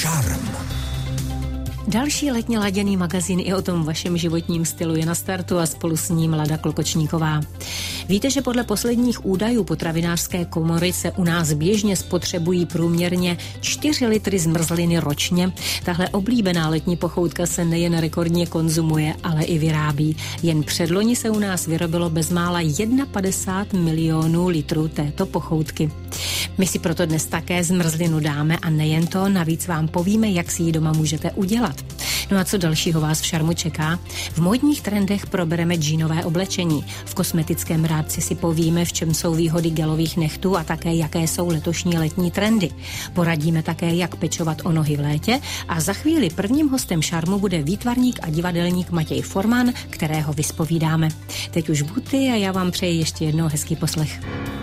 Šarm. Další letně laděný magazín i o tom vašem životním stylu je na startu a spolu s ním Lada Klokočníková. Víte, že podle posledních údajů potravinářské komory se u nás běžně spotřebují průměrně 4 litry zmrzliny ročně. Tahle oblíbená letní pochoutka se nejen rekordně konzumuje, ale i vyrábí. Jen předloni se u nás vyrobilo bezmála 51 milionů litrů této pochoutky. My si proto dnes také zmrzlinu dáme a nejen to, navíc vám povíme, jak si ji doma můžete udělat. No a co dalšího vás v Šarmu čeká? V módních trendech probereme džínové oblečení. V kosmetickém rádci si povíme, v čem jsou výhody gelových nechtů a také jaké jsou letošní letní trendy. Poradíme také, jak pečovat o nohy v létě a za chvíli prvním hostem Šarmu bude výtvarník a divadelník Matěj Forman, kterého vyspovídáme. Teď už buty a já vám přeji ještě jednou hezký poslech.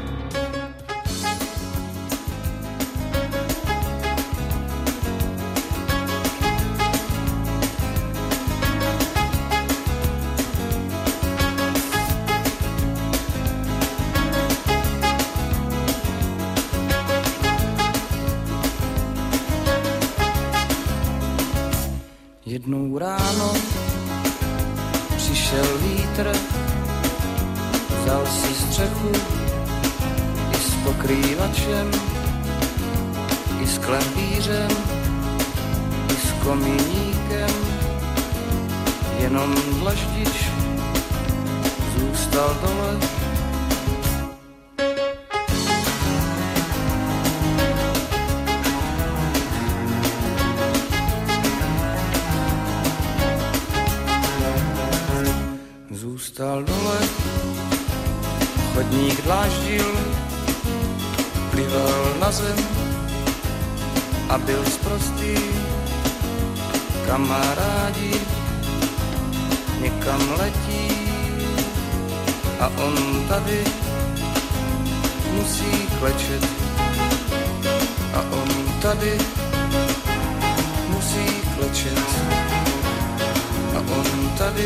Jednou ráno přišel vítr, vzal si střechu i s pokrývačem, i s klempířem, i s komíníkem, jenom dlaždič zůstal dole. Zůstal dole, chodník dláždil, plival na zem a byl sprostý. Kamarádi někam letí a on tady musí klečet. A on tady musí klečet. A on tady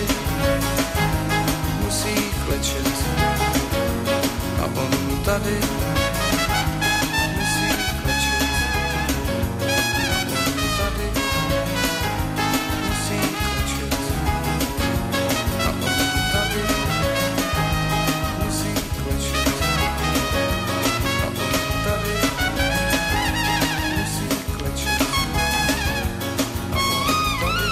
musí klečet. A on tady musí klečet. A on tady musí klečet. A on tady musí klečet. A on tady musí klečet. A on tady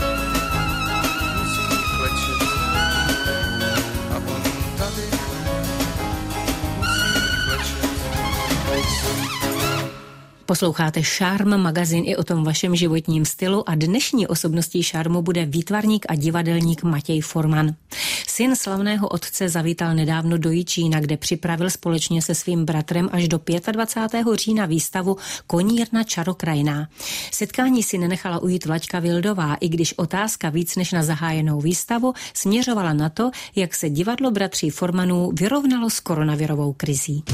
musí klečet. A on tady Posloucháte Šarm, magazín i o tom vašem životním stylu a dnešní osobností Šarmu bude výtvarník a divadelník Matěj Forman. Syn slavného otce zavítal nedávno do Jičína, kde připravil společně se svým bratrem až do 25. října výstavu Konírna čarokrajná. Setkání si nenechala ujít Vlaďka Vildová, i když otázka víc než na zahájenou výstavu směřovala na to, jak se divadlo bratří Formanů vyrovnalo s koronavirovou krizí.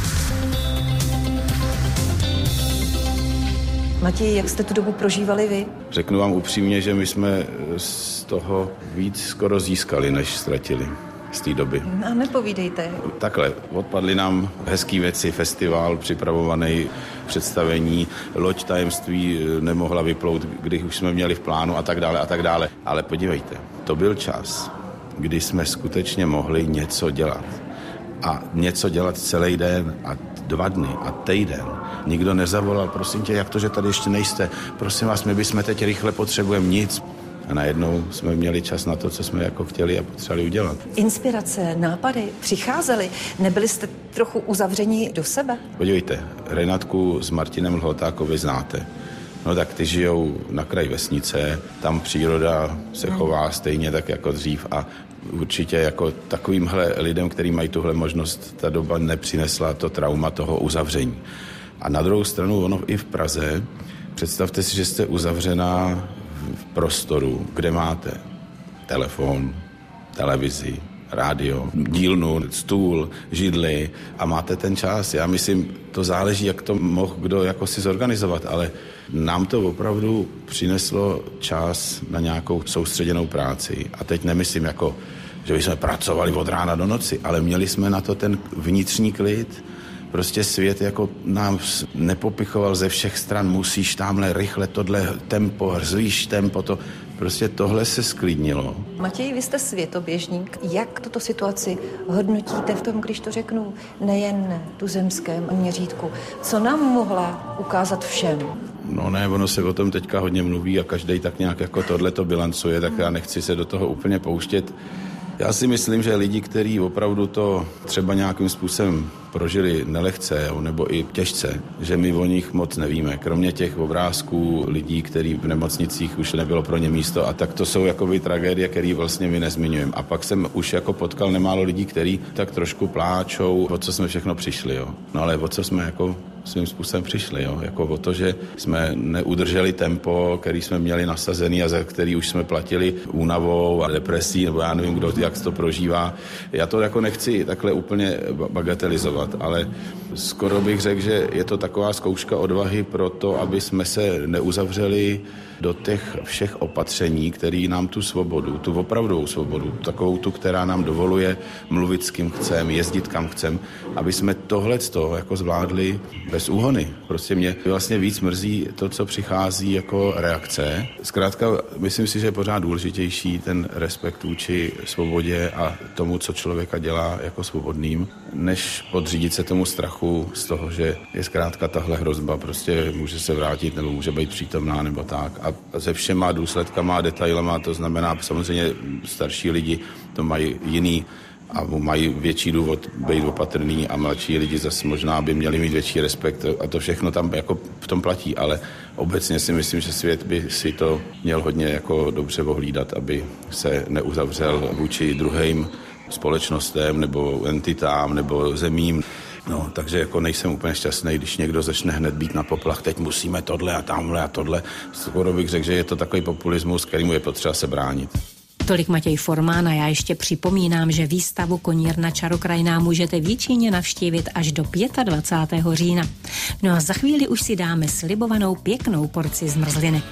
Matěj, jak jste tu dobu prožívali vy? Řeknu vám upřímně, že my jsme z toho víc skoro získali, než ztratili z té doby. A nepovídejte. Takhle, odpadly nám hezký věci, festival připravovaný, představení, loď tajemství nemohla vyplout, když už jsme měli v plánu a tak dále a tak dále. Ale podívejte, to byl čas, kdy jsme skutečně mohli něco dělat. A něco dělat celý den a 2 dny a týden. Nikdo nezavolal, prosím tě, jak to, že tady ještě nejste? Prosím vás, my bychom teď rychle potřebujeme nic. A najednou jsme měli čas na to, co jsme jako chtěli a potřebovali udělat. Inspirace, nápady přicházely. Nebyli jste trochu uzavření do sebe? Podívejte, Renatku s Martinem Lhotákovi znáte. No tak ty žijou na kraji vesnice, tam příroda se chová stejně tak jako dřív a určitě jako takovýmhle lidem, kteří mají tuhle možnost, ta doba nepřinesla to trauma toho uzavření. A na druhou stranu ono i v Praze, představte si, že jste uzavřená v prostoru, kde máte telefon, televizi, rádio, dílnu, stůl, židli a máte ten čas. Já myslím, to záleží, jak to mohl kdo jako si zorganizovat, ale nám to opravdu přineslo čas na nějakou soustředěnou práci. A teď nemyslím jako, že bychom pracovali od rána do noci, ale měli jsme na to ten vnitřní klid, prostě svět jako nám nepopichoval ze všech stran, musíš tamhle rychle tohle tempo, zvýš tempo, to prostě tohle se sklidnilo. Matěj, vy jste světoběžník. Jak tuto situaci hodnotíte v tom, když to řeknu, nejen tuzemském měřítku? Co nám mohla ukázat všem? No ne, ono se o tom teďka hodně mluví a každej tak nějak jako tohleto bilancuje, tak já nechci se do toho úplně pouštět. Já si myslím, že lidi, kteří opravdu to třeba nějakým způsobem prožili nelehce nebo i těžce, že my o nich moc nevíme. Kromě těch obrázků lidí, kteří v nemocnicích už nebylo pro ně místo, a tak to jsou jakoby tragédie, které vlastně my nezmiňujeme. A pak jsem už jako potkal nemálo lidí, kteří tak trošku pláčou, o co jsme všechno přišli. Jo. No ale o co jsme jako svým způsobem přišli, jo. Jako o to, že jsme neudrželi tempo, který jsme měli nasazený a za který už jsme platili únavou a depresí, nebo já nevím, kdo jak to prožívá. Já to jako nechci takhle úplně bagatelizovat, ale skoro bych řekl, že je to taková zkouška odvahy pro to, aby jsme se neuzavřeli do těch všech opatření, které nám tu svobodu, tu opravdovou svobodu, takovou tu, která nám dovoluje mluvit s kým chcem, jezdit kam chcem, aby jsme tohleto jako zvládli bez úhony. Prostě mě vlastně víc mrzí to, co přichází jako reakce. Zkrátka, myslím si, že je pořád důležitější ten respekt vůči svobodě a tomu, co člověka dělá jako svobodným, než podřídit se tomu strachu z toho, že je zkrátka tahle hrozba, prostě může se vrátit nebo může být přítomná nebo tak. A se všema důsledkama a detailama, to znamená samozřejmě starší lidi to mají jiný a mají větší důvod být opatrný a mladší lidi zase možná by měli mít větší respekt a to všechno tam jako v tom platí, ale obecně si myslím, že svět by si to měl hodně jako dobře ohlídat, aby se neuzavřel vůči druhým společnostem nebo entitám nebo zemím. No, takže jako nejsem úplně šťastný, když někdo začne hned být na poplach, teď musíme tohle a tamhle a tohle. Skoro bych řekl, že je to takový populismus, kterému je potřeba se bránit. Tolik Matěj Formán a já ještě připomínám, že výstavu Konírna čarokrajná můžete v Jičíně navštívit až do 25. října. No a za chvíli už si dáme slibovanou pěknou porci zmrzliny.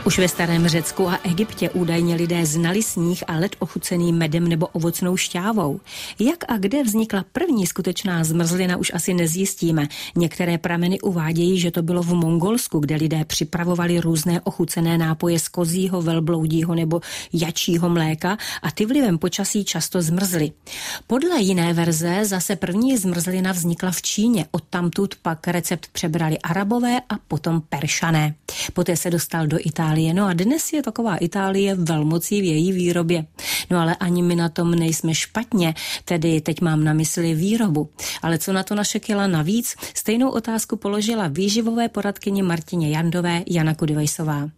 Už ve starém Řecku a Egyptě údajně lidé znali sníh a led ochucený medem nebo ovocnou šťávou. Jak a kde vznikla první skutečná zmrzlina, už asi nezjistíme. Některé prameny uvádějí, že to bylo v Mongolsku, kde lidé připravovali různé ochucené nápoje z kozího, velbloudího nebo jačího mléka a ty vlivem počasí často zmrzly. Podle jiné verze zase první zmrzlina vznikla v Číně. Odtamtud pak recept přebrali Arabové a potom Peršané. Poté se dostal do Itálie. No a dnes je taková Itálie velmocí v její výrobě. No ale ani my na tom nejsme špatně, tedy teď mám na mysli výrobu. Ale co na to naše kila navíc? Stejnou otázku položila výživové poradkyni Martině Jandové Jana Kudivejsová.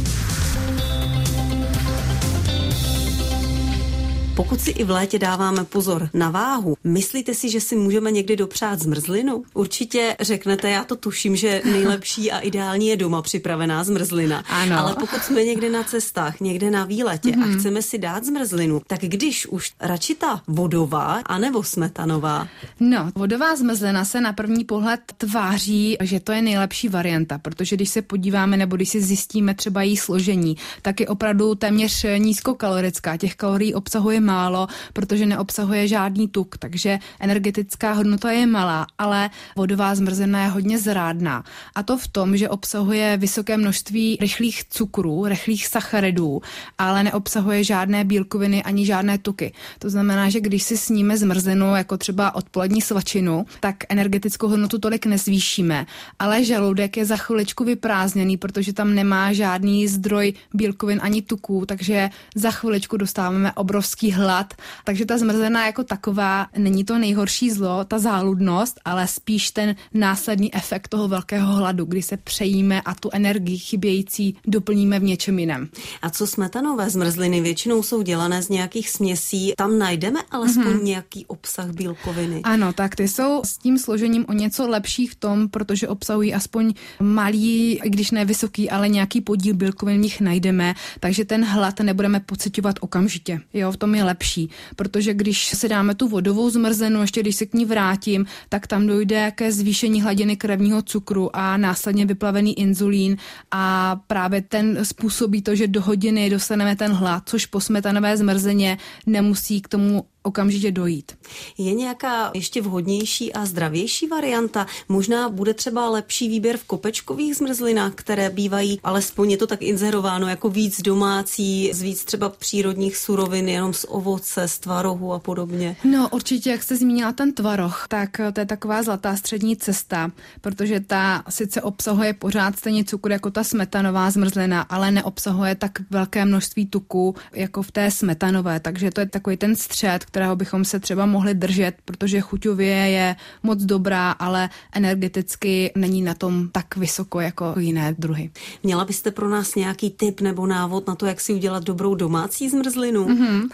Pokud si i v létě dáváme pozor na váhu, myslíte si, že si můžeme někdy dopřát zmrzlinu? Určitě řeknete, já to tuším, že nejlepší a ideální je doma připravená zmrzlina. Ano. Ale pokud jsme někde na cestách, někde na výletě a chceme si dát zmrzlinu, tak když už radši ta vodová anebo smetanová? No, vodová zmrzlina se na první pohled tváří, že to je nejlepší varianta, protože když se podíváme nebo když si zjistíme třeba její složení, tak je opravdu téměř nízkokalorická. Těch kalorií obsahuje málo, protože neobsahuje žádný tuk, takže energetická hodnota je malá, ale vodová zmrzlina je hodně zrádná. A to v tom, že obsahuje vysoké množství rychlých cukrů, rychlých sacharidů, ale neobsahuje žádné bílkoviny ani žádné tuky. To znamená, že když si sníme zmrzlinu, jako třeba odpolední svačinu, tak energetickou hodnotu tolik nezvýšíme, ale žaludek je za chviličku vyprázdněný, protože tam nemá žádný zdroj bílkovin ani tuků, takže za chviličku dostáváme obrovský hlad, takže ta zmrzlina jako taková není to nejhorší zlo, ta záludnost, ale spíš ten následný efekt toho velkého hladu, kdy se přejíme a tu energii chybějící doplníme v něčem jiném. A co smetanové zmrzliny? Většinou jsou dělané z nějakých směsí. Tam najdeme alespoň nějaký obsah bílkoviny. Ano, tak ty jsou s tím složením o něco lepší v tom, protože obsahují aspoň malý, když ne vysoký, ale nějaký podíl bílkovin v nich najdeme, takže ten hlad nebudeme pociťovat okamžitě. Jo, v tom je lepší, protože když si dáme tu vodovou zmrzlinu, ještě když se k ní vrátím, tak tam dojde ke zvýšení hladiny krevního cukru a následně vyplavený inzulín a právě ten způsobí to, že do hodiny dostaneme ten hlad, což po smetanové zmrzlině nemusí k tomu okamžitě dojít. Je nějaká ještě vhodnější a zdravější varianta? Možná bude třeba lepší výběr v kopečkových zmrzlinách, které bývají, alespoň je to tak inzerováno, jako víc domácí, z víc třeba přírodních surovin, jenom z ovoce, z tvarohu a podobně. No určitě, jak jste zmínila ten tvaroh, tak to je taková zlatá střední cesta, protože ta sice obsahuje pořád stejně cukr jako ta smetanová zmrzlina, ale neobsahuje tak velké množství tuku jako v té smetanové, takže to je takový ten střed, kterého bychom se třeba mohli držet, protože chuťově je moc dobrá, ale energeticky není na tom tak vysoko jako jiné druhy. Měla byste pro nás nějaký tip nebo návod na to, jak si udělat dobrou domácí zmrzlinu?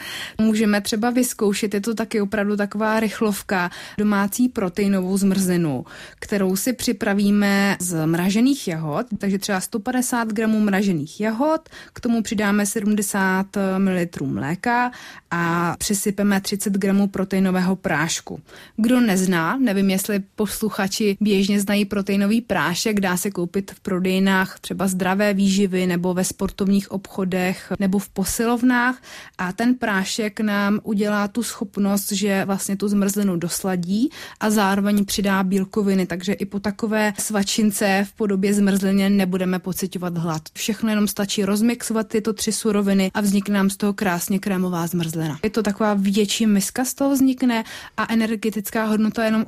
Můžeme třeba vyzkoušet, je to taky opravdu taková rychlovka, domácí proteinovou zmrzlinu, kterou si připravíme z mražených jahod, takže třeba 150 gramů mražených jahod, k tomu přidáme 70 ml mléka a přisypeme 30 gramů proteinového prášku. Kdo nezná, nevím, jestli posluchači běžně znají proteinový prášek, dá se koupit v prodejnách třeba Zdravé výživy nebo ve sportovních obchodech nebo v posilovnách a ten prášek nám udělá tu schopnost, že vlastně tu zmrzlinu dosladí a zároveň přidá bílkoviny, takže i po takové svačince v podobě zmrzliny nebudeme pociťovat hlad. Všechno jenom stačí rozmixovat tyto 3 suroviny a vznikne nám z toho krásně krémová zmrzlina. Je to taková větší miska z toho vznikne a energetická hodnota je jenom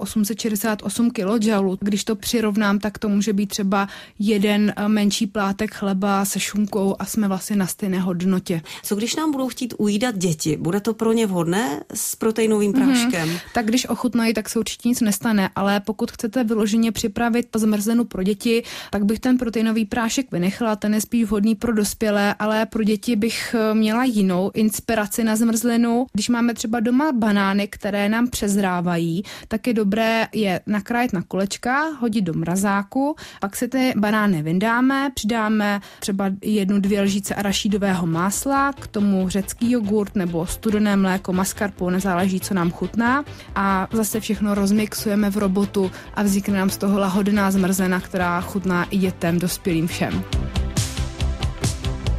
868 kJ. Když to přirovnám, tak to může být třeba jeden menší plátek chleba se šunkou a jsme vlastně na stejné hodnotě. Co když nám budou chtít ujídat děti? Bude to pro ně vhodné s proteinovým práškem? Tak když ochutnají, tak se určitě nic nestane, ale pokud chcete vyloženě připravit zmrzlinu pro děti, tak bych ten proteinový prášek vynechala, ten je spíš vhodný pro dospělé, ale pro děti bych měla jinou inspiraci na zmrzlinu. Když máme třeba doma banány, které nám přezrávají, tak je dobré je nakrájet na kolečka, hodit do mrazáku, pak si ty banány vyndáme, přidáme třeba 1-2 lžíce arašídového másla, k tomu řecký jogurt nebo studené mléko, mascarpone, nezáleží, co nám chutná a zase všechno rozmixujeme v robotu a vznikne nám z toho lahodná zmrzlina, která chutná i dětem, dospělým, všem.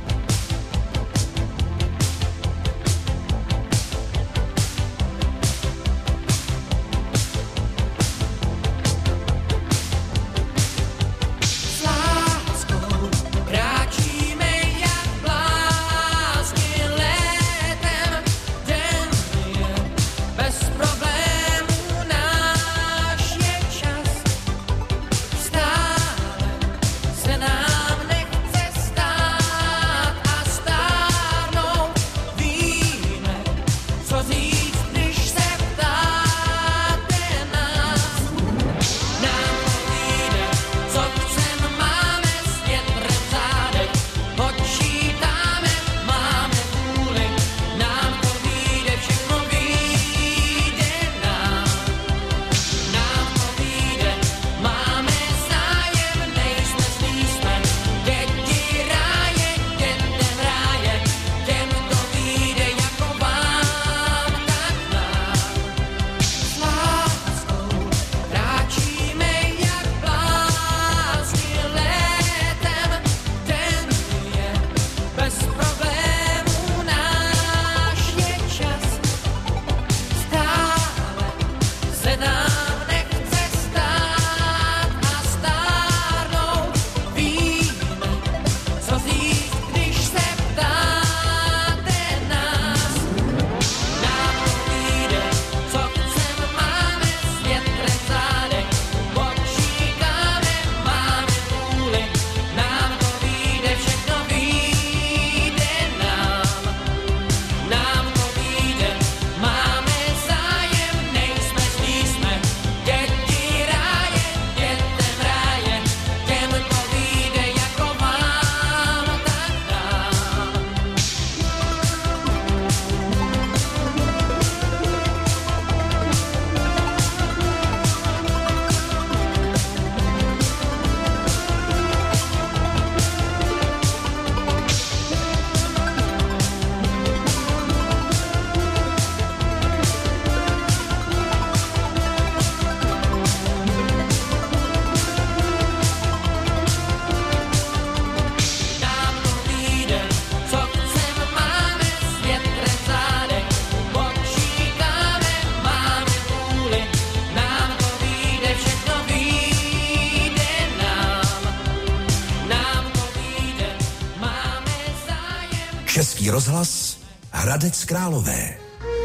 Český rozhlas, Hradec Králové.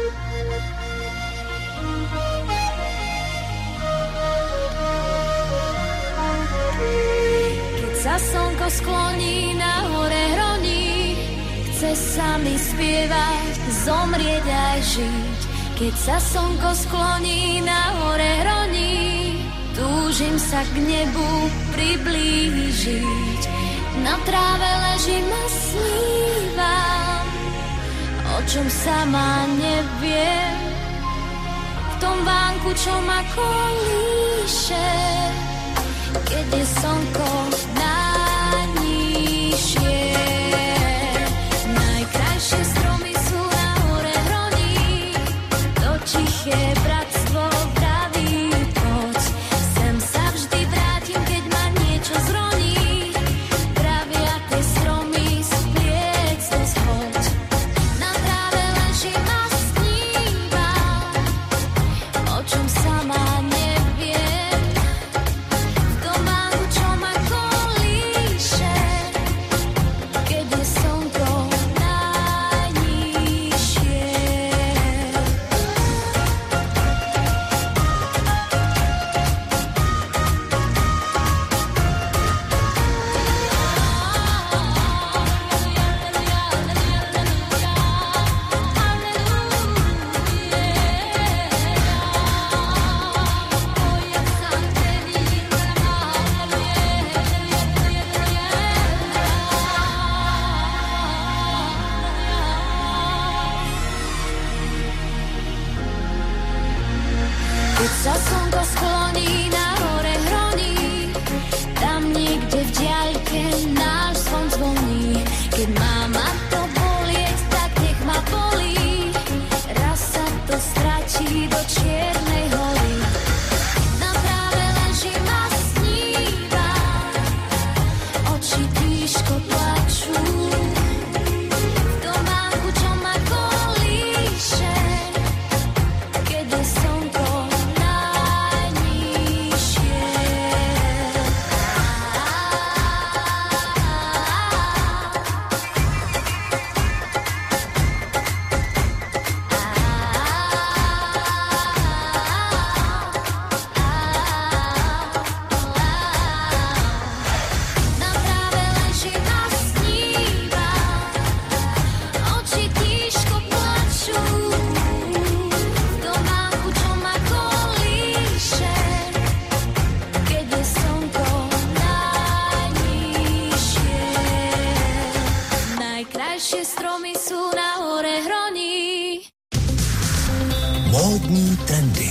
Keď sa slnko skloní na hore hroní, chce sa mi spievať, zomrieť aj žiť. Keď sa slnko skloní na hore hroní, túžim sa k nebu priblížiť. Na tráve ležím a snívam, o čom sama neviem. V tom vánku, čo ma kolíše, keď je slnko najnižšie. Najkrajšie stromy sú na hore hroní, to tiché bratstvo vraví poď. Sem sa vždy vrátim, keď ma niečo zroní. Pravia tie stromy spliec to zhoď. Na tráve ležím a snívam, o čom sama neviem. V tom vánku, čo ma kolíše, keď je slnko najnižšie. Keď sa slnko skloní na hore hroní, tam niekde v diaľke náš zvon zvoní. Keď má ma to bolieť, tak nech ma bolí, raz sa to stratí do čiernej hory. Na tráve ležím a snívam, oči tížko plačú. V tom vánku, čo ma kolíše, keď je slnko najnižšie. Na tráve ležím a snívam, oči tížko plačú. V tom vánku, čo ma kolíše, keď je slnko najnižšie. Najkrajšie stromy sú na hore hroní. Módní trendy.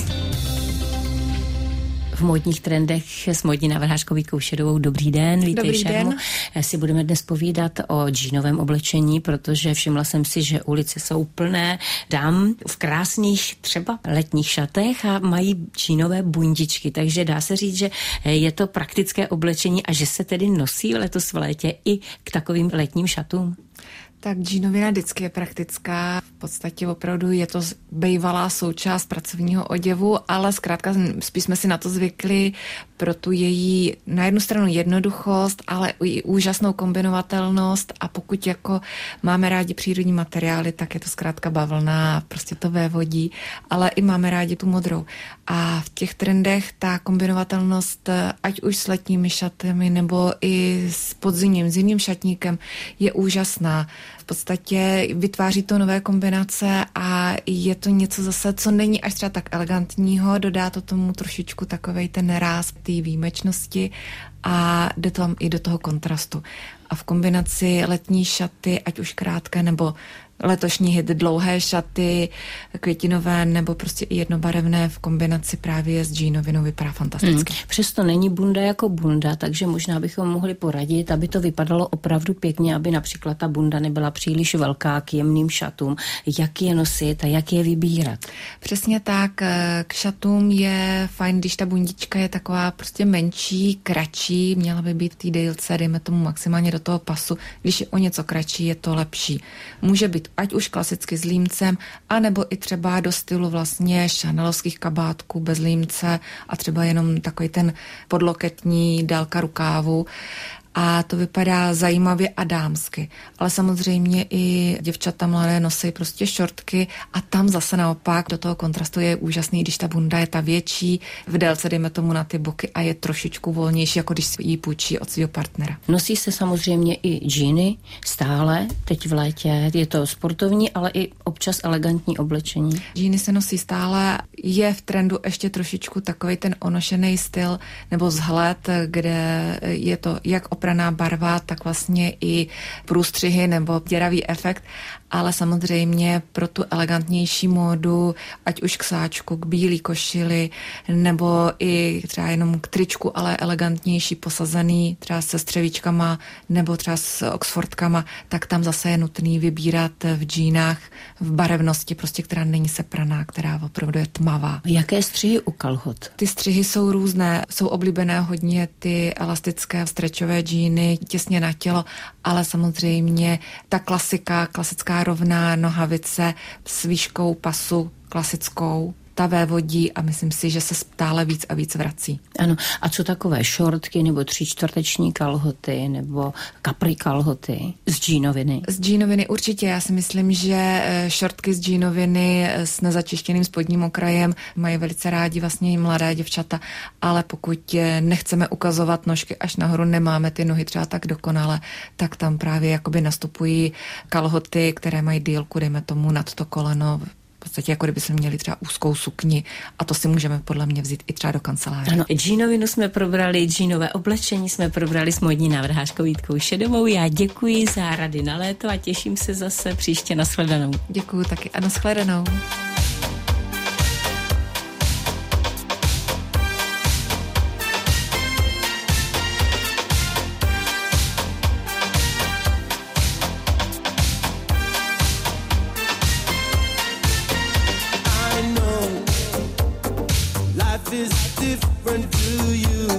V módních trendech s módní návrhářkou Vítkou Šedovou. Dobrý den, vítej Dobrý Šermo. den. Si budeme dnes povídat o džínovém oblečení, protože všimla jsem si, že ulice jsou plné dám v krásných třeba letních šatech a mají džínové bundičky, takže dá se říct, že je to praktické oblečení a že se tedy nosí letos v létě i k takovým letním šatům. Tak džínovina vždycky je praktická. V podstatě opravdu je to bývalá součást pracovního oděvu, ale zkrátka spíš jsme si na to zvykli pro tu její na jednu stranu jednoduchost, ale i úžasnou kombinovatelnost, a pokud jako máme rádi přírodní materiály, tak je to zkrátka bavlna, prostě to vévodí, ale i máme rádi tu modrou. A v těch trendech ta kombinovatelnost, ať už s letními šaty nebo i s podzimním, s jiným šatníkem, je úžasná. V podstatě vytváří to nové kombinace a je to něco zase, co není až třeba tak elegantního, dodá to tomu trošičku takovej ten ráz té výjimečnosti a jde tam i do toho kontrastu. A v kombinaci letní šaty, ať už krátké nebo letošní hit dlouhé šaty, květinové nebo prostě i jednobarevné v kombinaci právě s džínovinou vypadá fantasticky. Přesto není bunda jako bunda, takže možná bychom mohli poradit, aby to vypadalo opravdu pěkně, aby například ta bunda nebyla příliš velká k jemným šatům. Jak je nosit a jak je vybírat? Přesně tak, k šatům je fajn, když ta bundička je taková prostě menší, kratší, měla by být v té délce, dejme tomu maximálně do toho pasu. Když je o něco kratší, je to lepší. Může být ať už klasicky s límcem, anebo i třeba do stylu vlastně šanelovských kabátků bez límce a třeba jenom takový ten podloketní délka rukávu. a to vypadá zajímavě a dámsky. Ale samozřejmě i děvčata mladé nosí prostě šortky a tam zase naopak do toho kontrastu je úžasný, když ta bunda je ta větší, v délce dejme tomu na ty boky a je trošičku volnější, jako když ji půjčí od svého partnera. Nosí se samozřejmě i džíny stále, teď v létě je to sportovní, ale i občas elegantní oblečení. Džíny se nosí stále, je v trendu ještě trošičku takový ten onošený styl nebo vzhled, kde je to jak opraná barva, tak vlastně i průstřihy nebo děravý efekt, ale samozřejmě pro tu elegantnější módu, ať už k sáčku, k bílý košili, nebo i třeba jenom k tričku, ale elegantnější posazený, třeba se střevíčkama nebo třeba s oxfordkama, tak tam zase je nutný vybírat v džínách v barevnosti, prostě která není sepraná, která opravdu je tmavá. Jaké střihy u kalhot? Ty střihy jsou různé, jsou oblíbené hodně ty elastické stretchové džíny těsně na tělo, ale samozřejmě ta klasická rovná nohavice s výškou pasu klasickou, ta vévodí a myslím si, že se stále víc a víc vrací. Ano, a co takové šortky nebo 3/4 kalhoty nebo kapry kalhoty z džínoviny? Z džínoviny určitě, já si myslím, že šortky z džínoviny s nezačištěným spodním okrajem mají velice rádi vlastně mladé děvčata, ale pokud nechceme ukazovat nožky až nahoru, nemáme ty nohy třeba tak dokonale, tak tam právě jakoby nastupují kalhoty, které mají dílku, dejme tomu nad to koleno, v podstatě jako kdyby jsme měli třeba úzkou sukni a to si můžeme podle mě vzít i třeba do kanceláře. Ano, džínovinu jsme probrali, džínové oblečení jsme probrali s módní návrhářkou Jitkou Šedovou. Já děkuji za rady na léto a těším se zase příště. Nashledanou. Děkuji taky a nashledanou. Is different to you.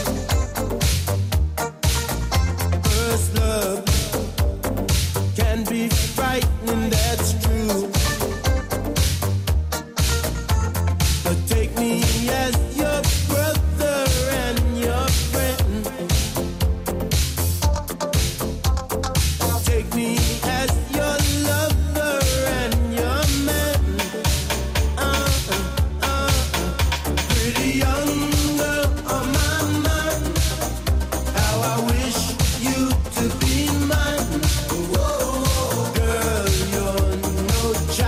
First love can be frightening, that's true. But take me as your brother and your friend. Take me as your lover and your man. Pretty young girl on my mind, how I wish you to be mine. Whoa, girl, you're no child.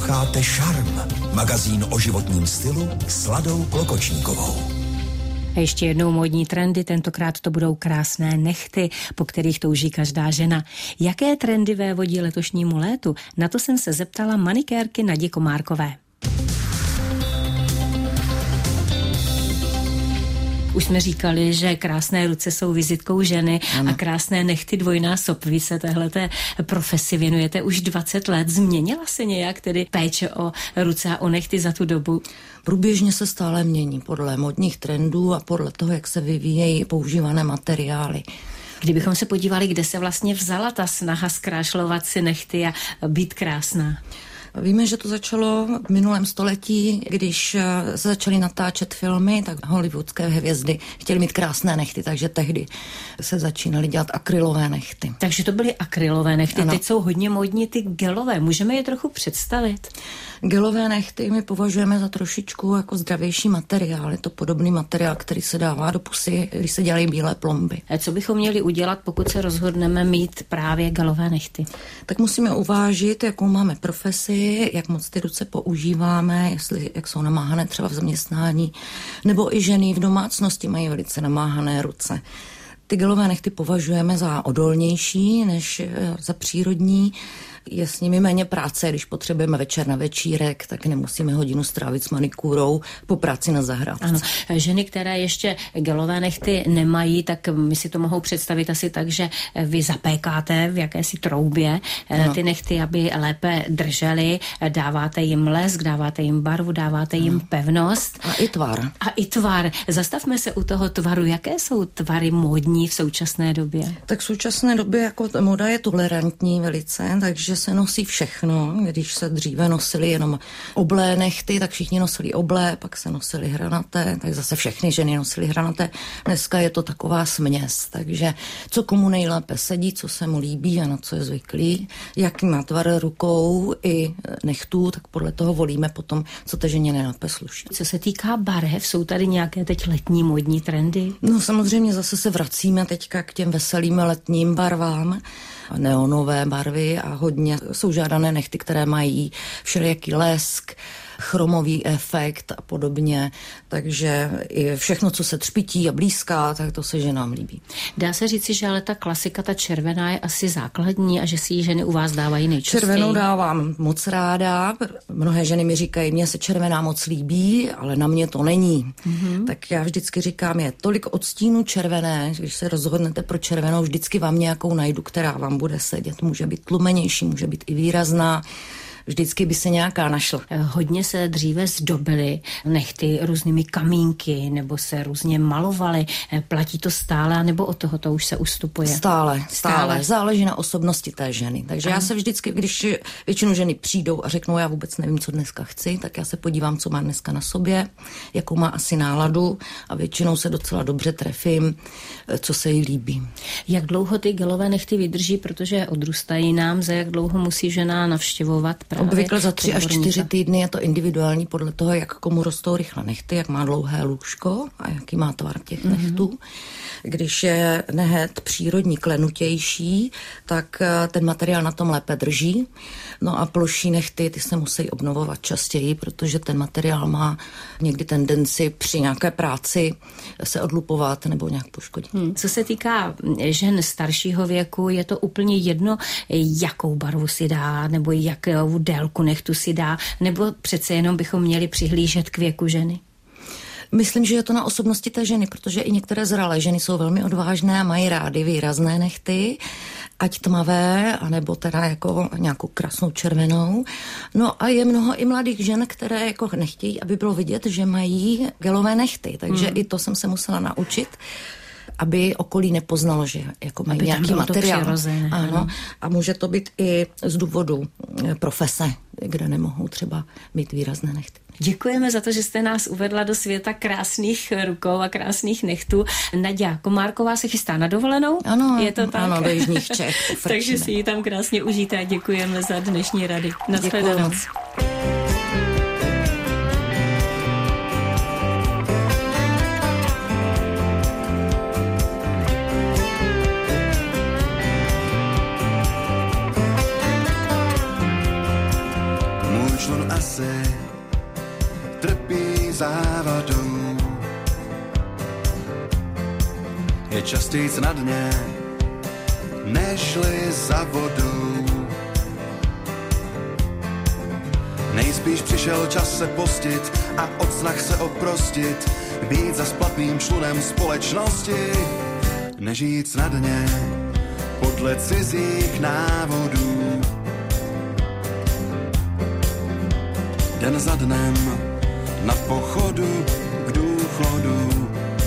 Posloucháte Šarm, magazín o životním stylu s Ladou Klokočníkovou. A ještě jednou módní trendy, tentokrát to budou krásné nehty, po kterých touží každá žena. Jaké trendy vévodí letošnímu létu? Na to jsem se zeptala manikérky Nadě Komárkové. Už jsme říkali, že krásné ruce jsou vizitkou ženy a krásné nehty dvojnásob. Vy se téhleté profesi věnujete už 20 let. Změnila se nějak tedy péče o ruce a o nehty za tu dobu? Průběžně se stále mění podle modních trendů a podle toho, jak se vyvíjejí používané materiály. Kdybychom se podívali, kde se vlastně vzala ta snaha zkrášlovat si nehty a být krásná? Víme, že to začalo v minulém století, když se začaly natáčet filmy, tak hollywoodské hvězdy chtěly mít krásné nehty, takže tehdy se začínaly dělat akrylové nehty. Takže to byly akrylové nehty, teď jsou hodně módní ty gelové, můžeme je trochu představit? Gelové nehty my považujeme za trošičku jako zdravější materiál, je to podobný materiál, který se dává do pusy, když se dělají bílé plomby. A co bychom měli udělat, pokud se rozhodneme mít právě gelové nehty? Tak musíme uvážit, jakou máme profesi, jak moc ty ruce používáme, jak jsou namáhané třeba v zaměstnání, nebo i ženy v domácnosti mají velice namáhané ruce. Ty gelové nehty považujeme za odolnější než za přírodní. Je s nimi méně práce, když potřebujeme večer na večírek, tak nemusíme hodinu strávit s manikúrou po práci na zahrádce. Ano, ženy, které ještě gelové nehty nemají, tak my si to mohou představit asi tak, že vy zapékáte v jakési troubě ty nehty, aby lépe držely, dáváte jim lesk, dáváte jim barvu, dáváte jim pevnost. A i tvar. A i tvar. Zastavme se u toho tvaru. Jaké jsou tvary módní v současné době? Tak v současné době jako moda je tolerantní velice, takže se nosí všechno. Když se dříve nosily jenom oblé nehty, tak všichni nosili oblé, pak se nosily hranaté, tak zase všechny ženy nosily hranaté. Dneska je to taková směs, takže co komu nejlépe sedí, co se mu líbí a na co je zvyklý, jaký má tvar rukou i nehtů, tak podle toho volíme potom, co té ženě nejlépe sluší. Co se týká barev, jsou tady nějaké teď letní módní trendy? No samozřejmě zase se vracíme teďka k těm veselým letním barvám, neonové barvy a hodně jsou žádané nehty, které mají všelijaký lesk, chromový efekt a podobně, takže i všechno, co se třpití a blízká, tak to se ženám líbí. Dá se říci, že ale ta klasika, ta červená je asi základní a že si ji ženy u vás dávají nejčastěji? Červenou dávám moc ráda. Mnohé ženy mi říkají, mně se červená moc líbí, ale na mě to není. Tak já vždycky říkám, je tolik odstínů červené, že když se rozhodnete pro červenou, vždycky vám nějakou najdu, která vám bude sedět. Může být tlumenější, může být i výrazná. Vždycky by se nějaká našla. Hodně se dříve zdobily nehty různými kamínky nebo se různě malovaly. Platí to stále, nebo od toho to už se ustupuje? Stále. Záleží na osobnosti té ženy. Takže já se vždycky, když většinou ženy přijdou a řeknou, já vůbec nevím, co dneska chci, tak já se podívám, co má dneska na sobě, jakou má asi náladu a většinou se docela dobře trefím, co se jí líbí. Jak dlouho ty gelové nehty vydrží, protože odrůstají nám, za jak dlouho musí žena navštěvovat? Obvykle za 3 až 4 týdny je to individuální podle toho, jak komu rostou rychle nehty, jak má dlouhé lůžko a jaký má tvar těch nehtů. Když je nehet přírodní klenutější, tak ten materiál na tom lépe drží. No a ploší nehty, ty se musí obnovovat častěji, protože ten materiál má někdy tendenci při nějaké práci se odlupovat nebo nějak poškodit. Co se týká žen staršího věku, je to úplně jedno, jakou barvu si dá, nebo jakou délku nehtu si dá, nebo přece jenom bychom měli přihlížet k věku ženy? Myslím, že je to na osobnosti té ženy, protože i některé zralé ženy jsou velmi odvážné a mají rády výrazné nehty, ať tmavé, anebo teda jako nějakou krásnou červenou. No a je mnoho i mladých žen, které jako nechtějí, aby bylo vidět, že mají gelové nehty, takže i to jsem se musela naučit, aby okolí nepoznalo, že jako mají nějaký materiál. Ano. A může to být i z důvodu profese, kde nemohou třeba mít výrazné nehty. Děkujeme za to, že jste nás uvedla do světa krásných rukou a krásných nehtů. Naďa Komárková se chystá na dovolenou? Ano, je to tak? Ano, do jižních Čech. Takže si ji tam krásně užijte a děkujeme za dnešní rady. Nashledanou. Můj on asi trpí závadou. Je častějc na dně, nežli za vodou. Nejspíš přišel čas se postit a od snah se oprostit, být za splatným člunem společnosti, nežít na dně podle cizích návodů. Den za dnem na pochodu k důchodu.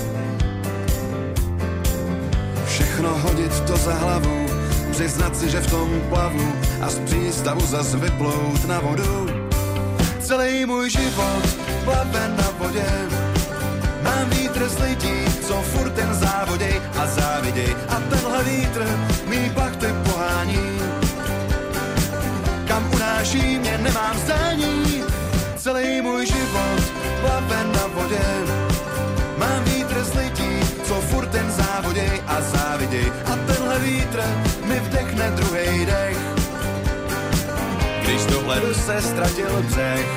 Všechno hodit to za hlavu, přiznat si, že v tom plavu a z přístavu zas vyplout na vodu. Celý můj život plave na vodě, mám vítr z lidí, co furt ten závoděj a záviděj. A tenhle vítr mý plachty pohání, kam unáší mě nemám zdání. Celý můj život plave na vodě, mám vítr z lidí, co furt ten závoděj a záviděj. A tenhle vítr mi vdechne druhej dech, když do hledu se ztratil břeh.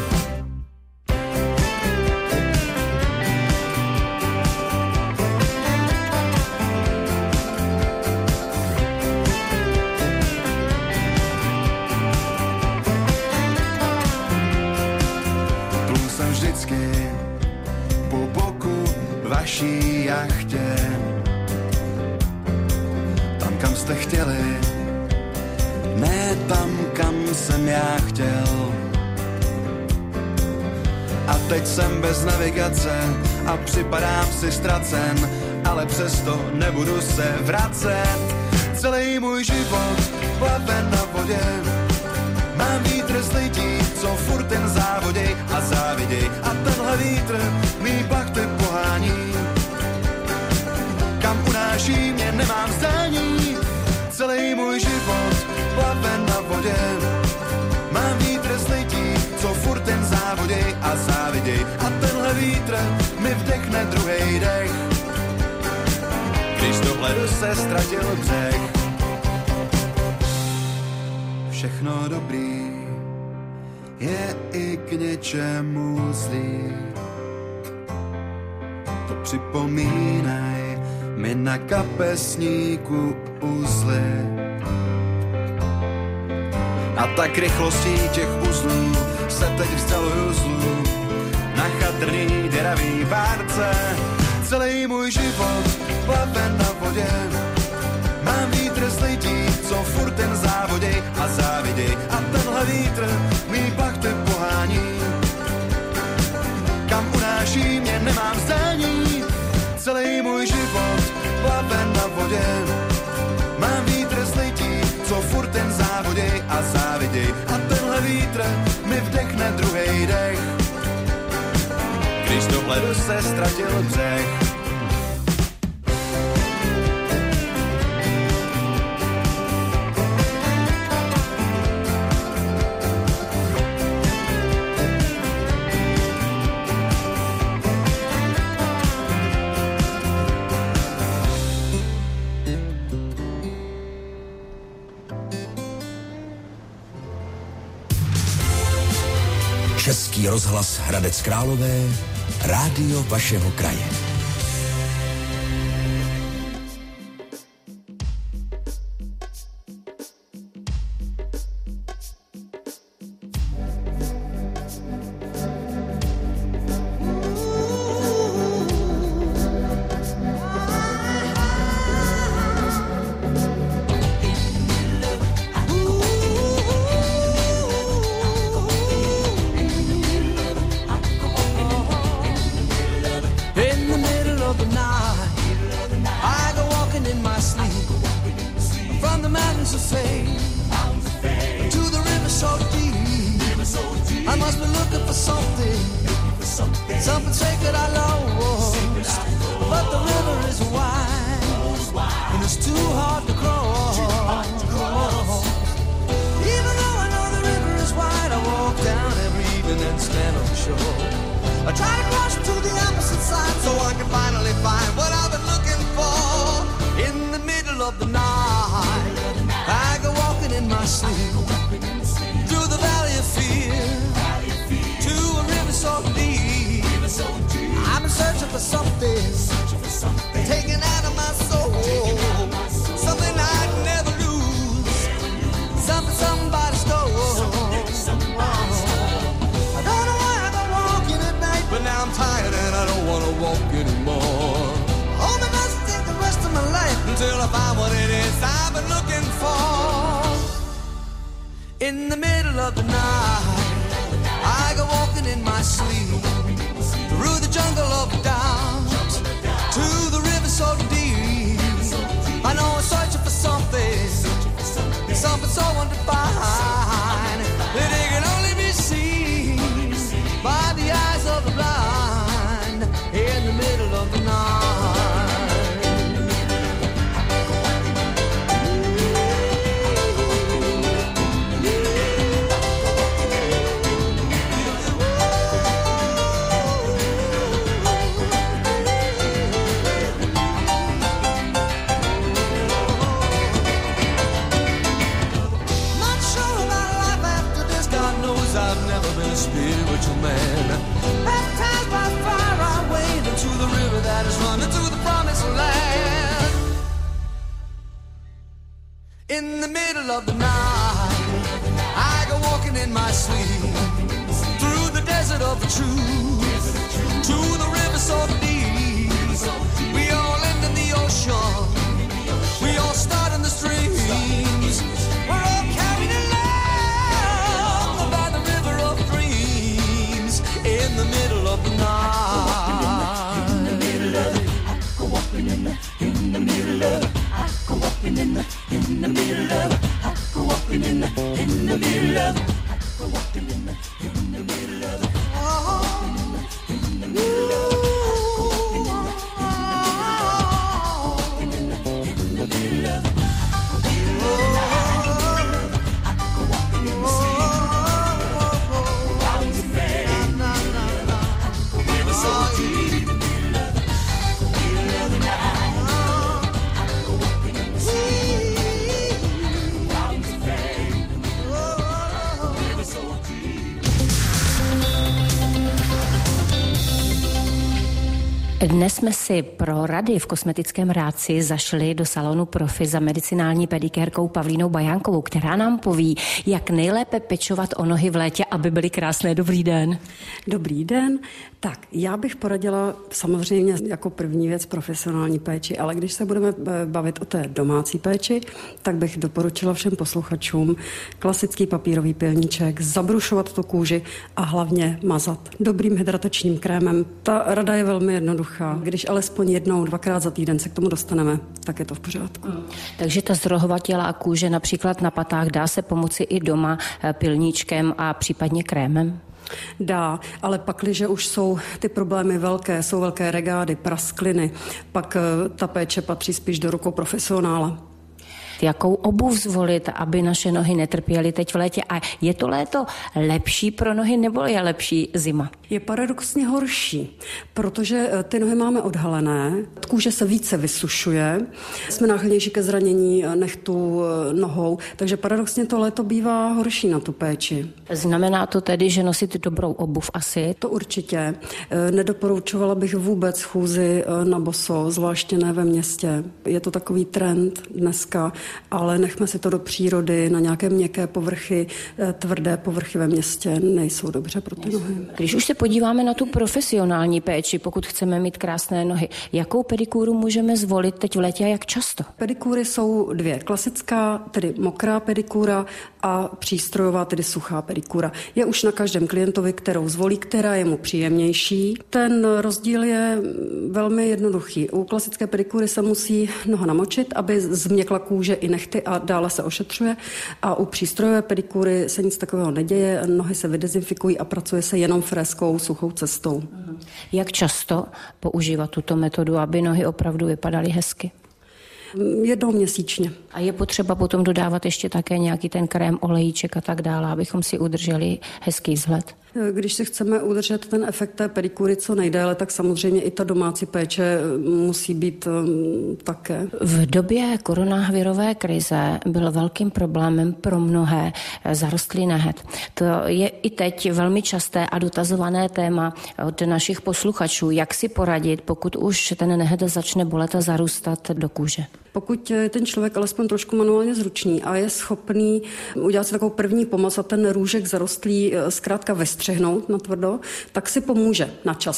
Plul jsem vždycky po boku vaší jachtě, tam, kam jste chtěli, ne tam, kam jsem já chtěl. A teď jsem bez navigace a připadám si ztracen, ale přesto nebudu se vracet. Celý můj život plave na vodě, mám vítr z lidí, co furt ten závoděj a záviděj. A tenhle vítr mý plachty pohání, kam unáší mě nemám zdání. Celý můj život plave na vodě, mám vítr z lidí, co furt ten závoděj a záviděj. A tenhle vítr mi vdechne druhej dech, když do hledu se ztratil břeh. Všechno dobrý je i k něčemu zlý, to připomínaj mi na kapesníku uzly. A tak rychlostí těch uzlů se teď vzdaluju zlu na chatrný děravý várce. Celý můj život plave na vodě, mám vítr z lidí, co furt ten závoděj a záviděj. A tenhle vítr mý plachty pohání, kam unáší mě nemám zdání. Celý můj život plave na vodě, mám vítr z lidí, co furt ten závoděj a záviděj. A tenhle vítr mi vdechne druhej dech, když do hledu se ztratil břeh. Český rozhlas Hradec Králové, rádio vašeho kraje. I try to cross to the opposite side so I can finally find what I've been looking for. In the middle of the night, I go walking in my sleep through the valley of fear. been looking for. In the middle of the night, I go walking in my sleep through the jungle of doubt to the river so deep. I know I'm searching for something so undefined that it can only be seen by the eyes of the blind in the middle of the night. Spiritual man, baptized by fire, I wade into the river that is running to the promised land. In the middle of the night, I go walking in my sleep through the desert of the truth to the river so deep. We all end in the ocean, we all start in the streams. We're all carried along by the river of dreams in the middle of the night. In the middle of it, I go walking in the middle of it. I go walking in the middle of it. I go walking in the middle of it. I go walking in the middle of it. Oh, in the middle of it. Dnes jsme si pro rady v kosmetickém rádci zašli do salonu Profi za medicinální pedikérkou Pavlínou Bajánkovou, která nám poví, jak nejlépe pečovat o nohy v létě, aby byly krásné. Dobrý den. Dobrý den. Tak, já bych poradila samozřejmě jako první věc profesionální péči, ale když se budeme bavit o té domácí péči, tak bych doporučila všem posluchačům klasický papírový pilníček, zabrušovat tu kůži a hlavně mazat dobrým hydratačním krémem. Ta rada je velmi jednoduchá. Když alespoň jednou, dvakrát za týden se k tomu dostaneme, tak je to v pořádku. Takže ta zrohovatělá kůže například na patách dá se pomoci i doma pilníčkem a případně krémem? Dá, ale pakliže už jsou ty problémy velké, jsou velké regády, praskliny, pak ta péče patří spíš do rukou profesionála. Jakou obuv zvolit, aby naše nohy netrpěly teď v létě? A je to léto lepší pro nohy, nebo je lepší zima? Je paradoxně horší, protože ty nohy máme odhalené, kůže se více vysušuje, jsme náchylnější ke zranění nechtů nohou, takže paradoxně to léto bývá horší na tu péči. Znamená to tedy, že nosit dobrou obuv asi? To určitě. Nedoporučovala bych vůbec chůzi na boso, zvláště ne ve městě. Je to takový trend dneska, ale nechme si to do přírody, na nějaké měkké povrchy, tvrdé povrchy ve městě nejsou dobře pro ty nohy. Když už se podíváme na tu profesionální péči, pokud chceme mít krásné nohy, jakou pedikúru můžeme zvolit teď v létě a jak často? Pedikúry jsou dvě. Klasická, tedy mokrá pedikúra a přístrojová, tedy suchá pedikúra. Je už na každém klientovi, kterou zvolí, která je mu příjemnější. Ten rozdíl je velmi jednoduchý. U klasické pedikúry se musí noha namočit, aby změkla kůže i nehty a dále se ošetřuje. A u přístrojové pedikúry se nic takového neděje, nohy se vydezinfikují a pracuje se jenom freskou, suchou cestou. Jak často používat tuto metodu, aby nohy opravdu vypadaly hezky? Jednou měsíčně. A je potřeba potom dodávat ještě také nějaký ten krém, olejíček a tak dále, abychom si udrželi hezký vzhled? Když si chceme udržet ten efekt té pedikúry co nejdéle, tak samozřejmě i ta domácí péče musí být také. V době koronavirové krize byl velkým problémem pro mnohé zarostlý nehet. To je i teď velmi časté a dotazované téma od našich posluchačů. Jak si poradit, pokud už ten nehet začne bolet a zarůstat do kůže? Pokud je ten člověk alespoň trošku manuálně zručný a je schopný udělat si takovou první pomoc a ten růžek zarostlý zkrátka vystřihnout natvrdo, tak si pomůže na čas.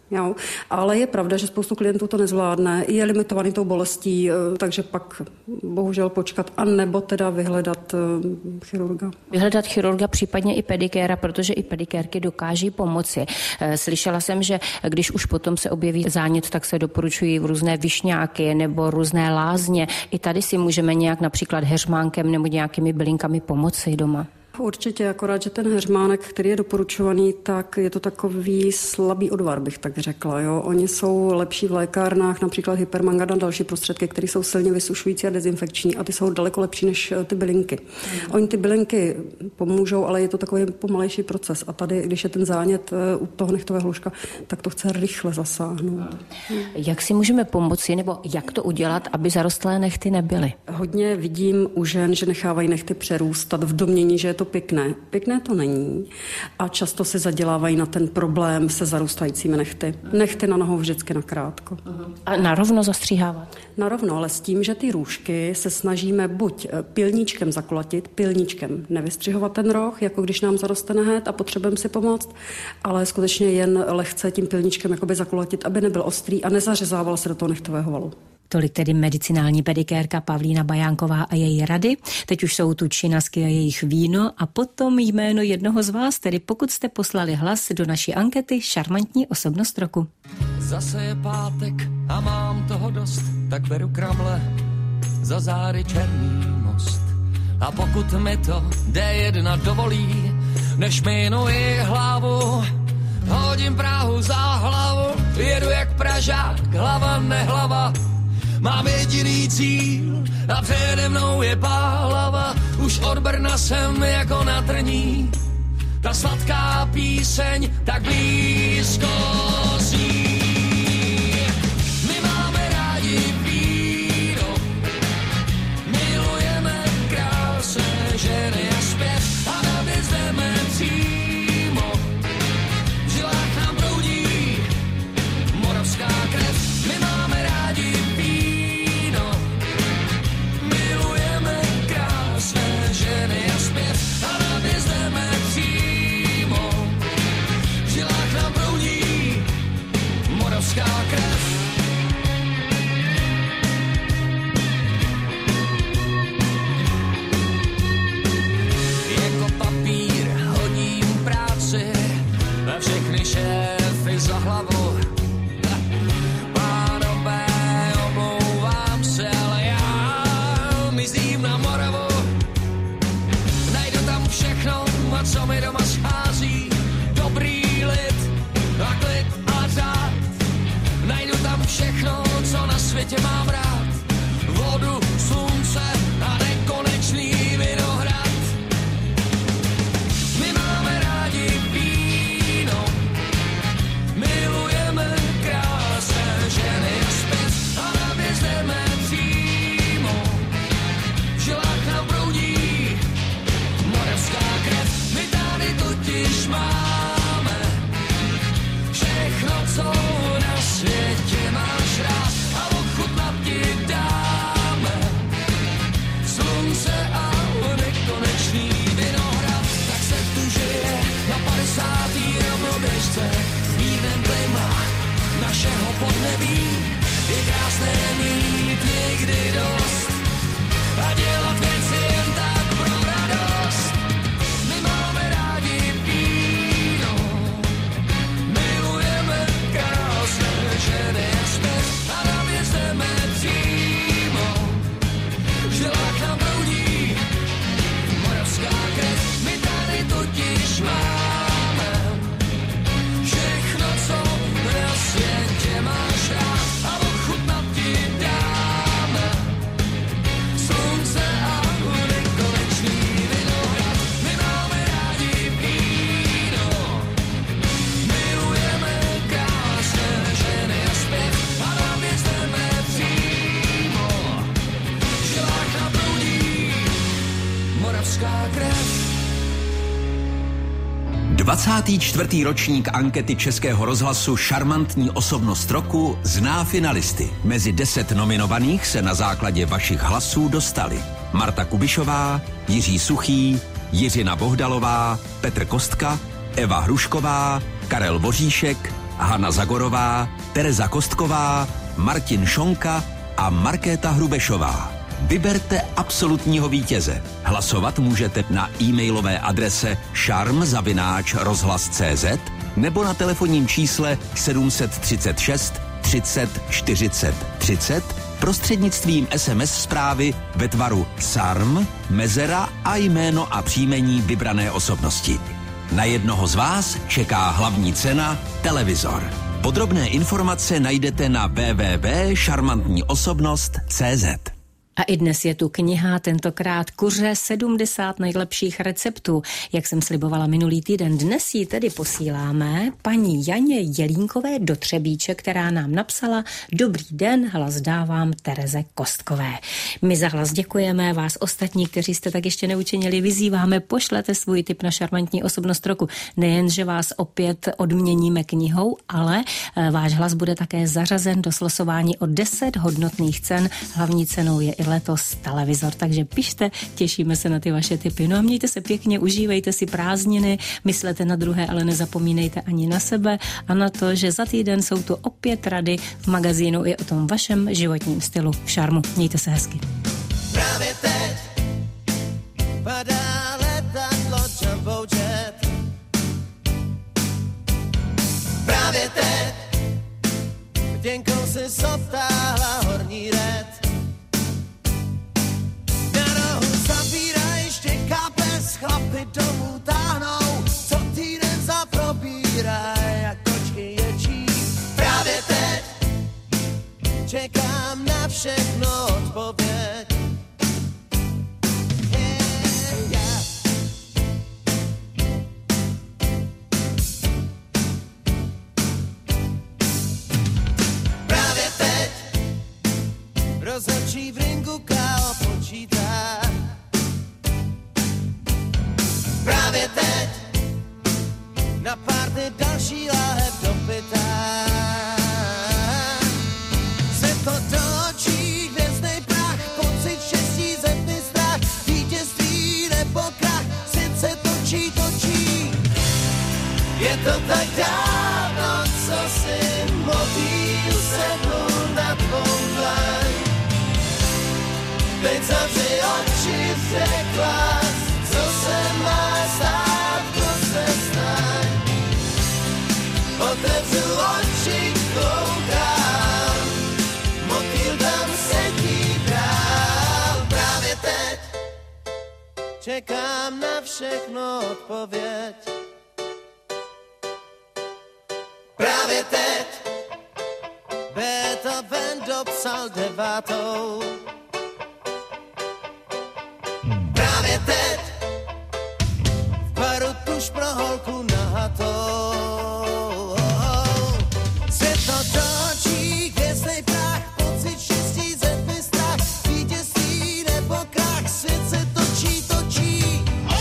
Jo? Ale je pravda, že spoustu klientů to nezvládne, je limitovaný tou bolestí, takže pak bohužel počkat a nebo teda vyhledat chirurga. Vyhledat chirurga, případně i pedikéra, protože i pedikérky dokáží pomoci. Slyšela jsem, že když už potom se objeví zánět, tak se doporučují různé višňáky nebo různé lázně. I tady si můžeme nějak například heřmánkem nebo nějakými bylinkami pomoci doma. Určitě, akorát, že ten heřmánek, který je doporučovaný, tak je to takový slabý odvar, bych tak řekla. Jo? Oni jsou lepší v lékárnách, například hypermangan a další prostředky, které jsou silně vysušující a dezinfekční a ty jsou daleko lepší než ty bylinky. Oni ty bylinky pomůžou, ale je to takový pomalejší proces a tady, když je ten zánět u toho nechtového hluška, tak to chce rychle zasáhnout. Jak si můžeme pomoci nebo jak to udělat, aby zarostlé nehty nebyly? Hodně vidím u žen, že nechávají nehty přerůstat v domnění, že je to pěkné. Pěkné to není a často se zadělávají na ten problém se zarůstajícími nehty. Nehty na nohou vždycky nakrátko. A narovno zastříhávat? Narovno, ale s tím, že ty růžky se snažíme buď pilníčkem zakulatit, pilníčkem nevystřihovat ten roh, jako když nám zaroste nehet a potřebujeme si pomoct, ale skutečně jen lehce tím pilníčkem jakoby zakulatit, aby nebyl ostrý a nezařezával se do toho nehtového valu. Tolik tedy medicinální pedikérka Pavlína Bajánková a její rady. Teď už jsou tu činasky a jejich víno a potom jméno jednoho z vás, tedy pokud jste poslali hlas do naší ankety Šarmantní osobnost roku. Zase je pátek a mám toho dost, tak beru kramle za zády Černý most. A pokud mi to D1 dovolí, než minuji hlavu, hodím Prahu za hlavu, jedu jak Pražák, hlava nehlava. Mám jediný cíl a přede mnou je Pálava. Už od Brna jsem jako na trní, ta sladká píseň tak blízko zní. My máme rádi víno, milujeme krásné ženy a zpěv a navězdeme přímo. V žilách nám proudí moravská krev. My máme rádi víno, milujeme krásné ženy a zpěv a navězdeme přímo. V žilách nám proudí moravská krev. Jako papír hodím práci a všechny šéfy za hlavu. Pánové, omlouvám se, ale já mizím na Moravu. Najdu tam všechno, co mi doma schází. Dobrý lid a klid a řád. Najdu tam všechno, co na světě mám rád. Vodu, slunce a nekonečný vinohrad. My máme rádi víno, milujeme krásné ženy a zpěv a navězdeme přímo. V žilách nám proudí moravská krev. My tady totiž máme všechno, co na světě máš rád a ochutnat ti dáme. Slunce a nekonečný vinohrad. Tak se tu žije na 50. rovnoběžce v mírném klima našeho podnebí. Je krásné mít někdy dost a dělat věci jen tak pro radost. My máme rádi víno, milujeme krásné ženy a zpěv a navězdeme přímo. V žilách nám proudí moravská krev. My tady totiž máme všechno, co na světě máš rád a ochutnat ti dáme. Slunce a nekonečný vinohrad. My máme rádi víno, milujeme krásné ženy a zpěv a navězdeme přímo. V žilách nám proudí moravská krev. 24. ročník ankety Českého rozhlasu Šarmantní osobnost roku zná finalisty. Mezi 10 nominovaných se na základě vašich hlasů dostali Marta Kubišová, Jiří Suchý, Jiřina Bohdalová, Petr Kostka, Eva Hrušková, Karel Voříšek, Hana Zagorová, Tereza Kostková, Martin Šonka a Markéta Hrubešová. Vyberte absolutního vítěze. Hlasovat můžete na e-mailové adrese šarm@rozhlas.cz nebo na telefonním čísle 736 30 40 30 prostřednictvím SMS zprávy ve tvaru SARM, mezera a jméno a příjmení vybrané osobnosti. Na jednoho z vás čeká hlavní cena televizor. Podrobné informace najdete na www.šarmantníosobnost.cz. A i dnes je tu kniha, tentokrát Kuře 70 nejlepších receptů. Jak jsem slibovala minulý týden, dnes ji tedy posíláme paní Janě Jelínkové do Třebíče, která nám napsala: Dobrý den, hlas dávám Tereze Kostkové. My za hlas děkujeme, vás ostatní, kteří jste tak ještě neučinili, vyzýváme, pošlete svůj tip na šarmantní osobnost roku. Nejen, že vás opět odměníme knihou, ale váš hlas bude také zařazen do slosování o 10 hodnotných cen. Hlavní cenou je i letos televizor, takže pište, těšíme se na ty vaše tipy. No a mějte se pěkně, užívejte si prázdniny, myslete na druhé, ale nezapomínejte ani na sebe a na to, že za týden jsou tu opět rady v magazínu i o tom vašem životním stylu v Šarmu. Mějte se hezky. Právě teď padá letadlo Jumbo Jet. Právě teď děnkou si sotáhla horní red. Chlapy domů táhnou, co týden zaprobíraj, jak kočky ječí. Právě teď čekám na všechno odpověď. Právě teď rozhodčí v ringu KO počítá. Právě teď na párty další láhev dopytá. Se to točí, hvězdnej prach, pocit štěstí, zemný strach, vítězství nebo krach, svět se točí, točí. Je to tak dávno, co si motýl sednul na tvou dlaň. Teď zavři oči, řekla, co se má stát, to se staň. Otevřu oči, koukám, motýl tam sedí dál. Právě teď čekám na všechno odpověď. Právě teď Beethoven dopsal 9. Právě teď baru tuž pro holku nahatou. Svět to točí, hvězdnej prach, pocit štěstí, zemný strach, vítězství nebo krach, svět se točí, točí.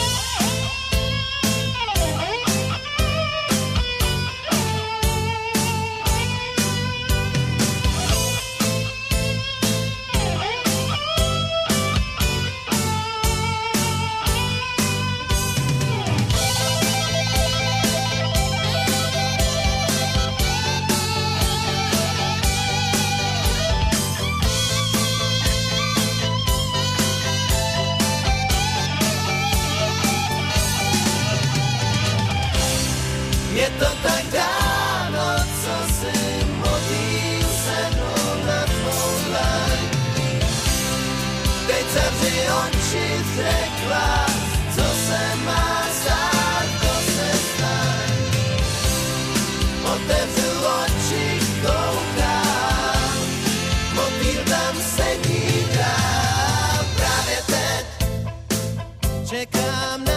Je to tak dávno, co si motýl sednul na tvou dlaň. Teď zavři oči, řekla, co se má stát, to se staň. Otevřu oči, koukám, motýl tam sedí dál. Právě teď čekám na